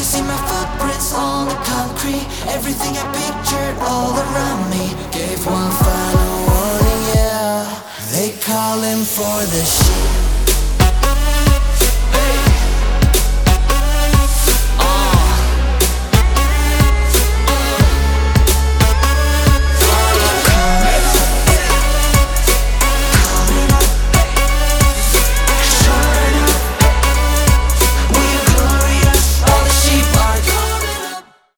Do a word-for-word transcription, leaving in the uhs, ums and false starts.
see my footprints on the concrete. Everything I pictured all around me. Gave one final warning, yeah. They calling for the shit.